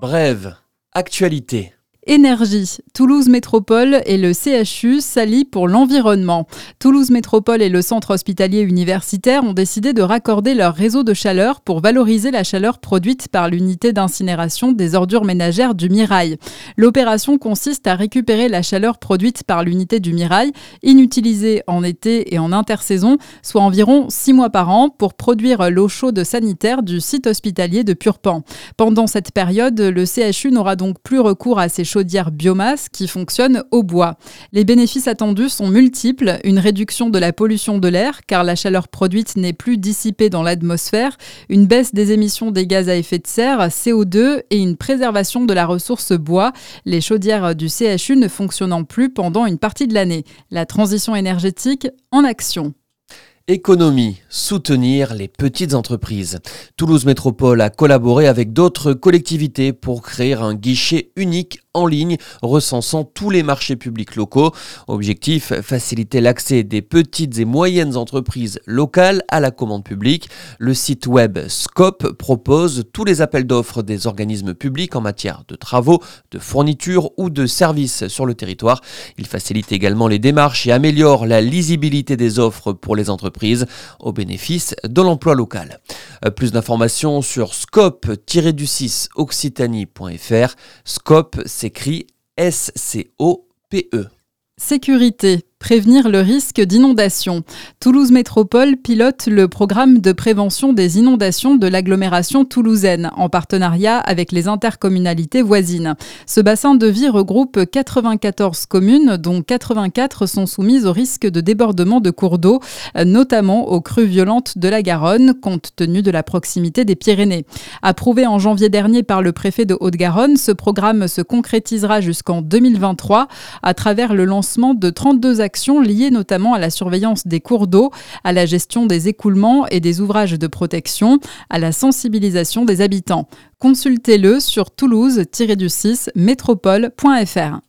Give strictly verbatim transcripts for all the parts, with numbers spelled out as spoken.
Brève, actualité. Énergie. Toulouse Métropole et le C H U s'allient pour l'environnement. Toulouse Métropole et le centre hospitalier universitaire ont décidé de raccorder leur réseau de chaleur pour valoriser la chaleur produite par l'unité d'incinération des ordures ménagères du Mirail. L'opération consiste à récupérer la chaleur produite par l'unité du Mirail, inutilisée en été et en intersaison, soit environ six mois par an, pour produire l'eau chaude sanitaire du site hospitalier de Purpan. Pendant cette période, le C H U n'aura donc plus recours à ces chaudières biomasse qui fonctionnent au bois. Les bénéfices attendus sont multiples, une réduction de la pollution de l'air car la chaleur produite n'est plus dissipée dans l'atmosphère, une baisse des émissions des gaz à effet de serre, C O deux et une préservation de la ressource bois, les chaudières du C H U ne fonctionnant plus pendant une partie de l'année. La transition énergétique en action. Économie, soutenir les petites entreprises. Toulouse Métropole a collaboré avec d'autres collectivités pour créer un guichet unique en ligne recensant tous les marchés publics locaux. Objectif, faciliter l'accès des petites et moyennes entreprises locales à la commande publique. Le site web Scope propose tous les appels d'offres des organismes publics en matière de travaux, de fournitures ou de services sur le territoire. Il facilite également les démarches et améliore la lisibilité des offres pour les entreprises au bénéfice de l'emploi local. Plus d'informations sur scope du six occitanie point f r. Scope s'écrit S C O P E. Sécurité. Prévenir le risque d'inondation. Toulouse Métropole pilote le programme de prévention des inondations de l'agglomération toulousaine en partenariat avec les intercommunalités voisines. Ce bassin de vie regroupe quatre-vingt-quatorze communes dont quatre-vingt-quatre sont soumises au risque de débordement de cours d'eau, notamment aux crues violentes de la Garonne compte tenu de la proximité des Pyrénées. Approuvé en janvier dernier par le préfet de Haute-Garonne, ce programme se concrétisera jusqu'en deux mille vingt-trois à travers le lancement de trente-deux actions liées notamment à la surveillance des cours d'eau, à la gestion des écoulements et des ouvrages de protection, à la sensibilisation des habitants. Consultez-le sur toulouse du six métropole point f r.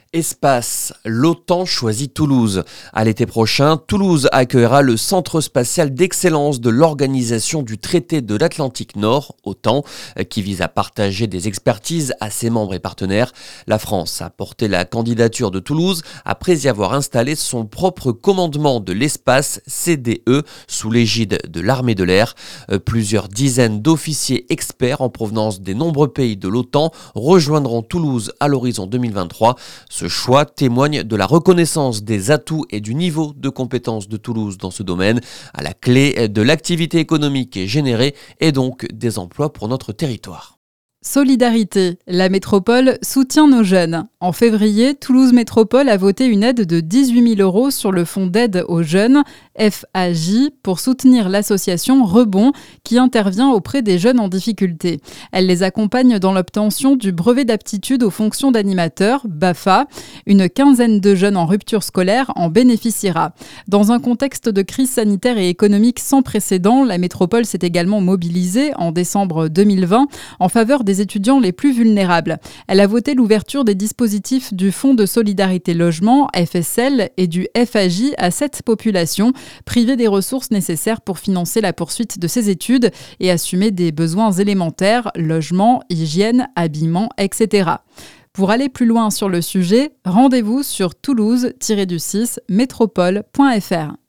Espace, l'OTAN choisit Toulouse. À l'été prochain, Toulouse accueillera le Centre spatial d'excellence de l'Organisation du traité de l'Atlantique Nord, OTAN, qui vise à partager des expertises à ses membres et partenaires. La France a porté la candidature de Toulouse après y avoir installé son propre commandement de l'espace C D E sous l'égide de l'armée de l'air. Plusieurs dizaines d'officiers experts en provenance des nombreux pays de l'OTAN rejoindront Toulouse à l'horizon deux mille vingt-trois. Ce choix témoigne de la reconnaissance des atouts et du niveau de compétences de Toulouse dans ce domaine, à la clé de l'activité économique générée et donc des emplois pour notre territoire. Solidarité. La métropole soutient nos jeunes. En février, Toulouse Métropole a voté une aide de dix-huit mille euros sur le fonds d'aide aux jeunes, F A J, pour soutenir l'association Rebond qui intervient auprès des jeunes en difficulté. Elle les accompagne dans l'obtention du brevet d'aptitude aux fonctions d'animateur, B A F A. Une quinzaine de jeunes en rupture scolaire en bénéficiera. Dans un contexte de crise sanitaire et économique sans précédent, la métropole s'est également mobilisée en décembre deux mille vingt en faveur des étudiants les plus vulnérables. Elle a voté l'ouverture des dispositifs du Fonds de solidarité logement, F S L, et du F A J à cette population, privée des ressources nécessaires pour financer la poursuite de ses études et assumer des besoins élémentaires, logement, hygiène, habillement, et cetera. Pour aller plus loin sur le sujet, rendez-vous sur toulouse du six métropole point f r.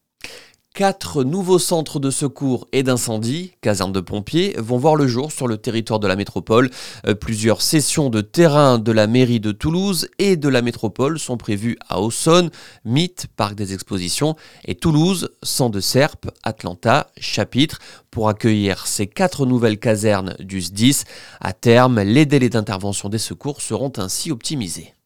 Quatre nouveaux centres de secours et d'incendie, casernes de pompiers, vont voir le jour sur le territoire de la métropole. Euh, plusieurs sessions de terrain de la mairie de Toulouse et de la métropole sont prévues à Aussonne, Mythe, Parc des Expositions, et Toulouse, Sang de Serpe, Atlanta, Chapitre, pour accueillir ces quatre nouvelles casernes du S D I S. À terme, les délais d'intervention des secours seront ainsi optimisés.